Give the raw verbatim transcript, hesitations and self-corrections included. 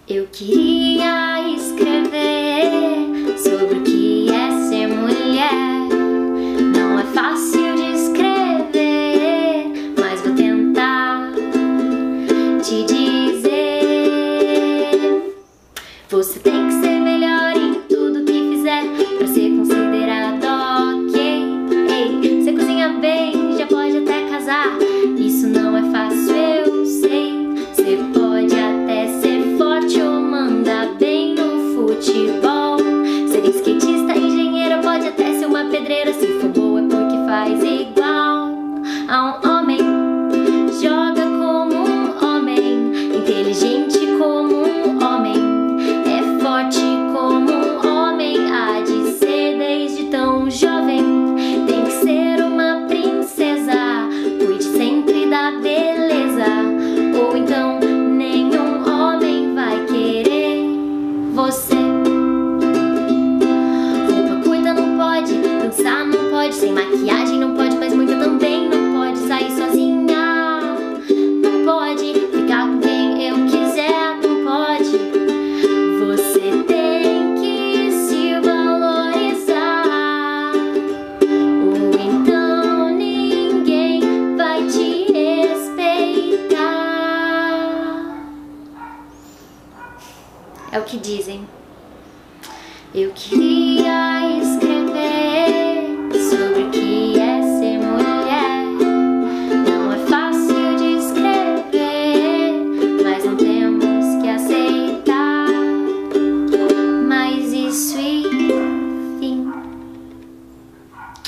Eu queria escrever sobre o que é ser mulher. Não é fácil de escrever, mas vou tentar te dizer. Você tem que ser melhor em tudo que fizer pra ser considerado ok. Ei, você cozinha bem, já pode até casar. Isso não é fácil, eu sei. Você pode até ser forte ou manda bem no futebol. Ser skatista, engenheiro, pode até ser uma pedreira. Se for boa é porque faz igual a um homem. Joga como um homem, inteligente como um homem, é forte como um homem, há de ser desde tão jovem. Tem que ser uma princesa, cuide sempre da beleza, ou então nenhum homem vai querer você. Roupa curta não pode, dançar não pode, sem maquiagem não pode, mas muita também não pode, sair sozinha não pode, ficar com quem eu quiser não pode. Você tem que se valorizar, ou então ninguém vai te respeitar. É o que dizem. Eu queria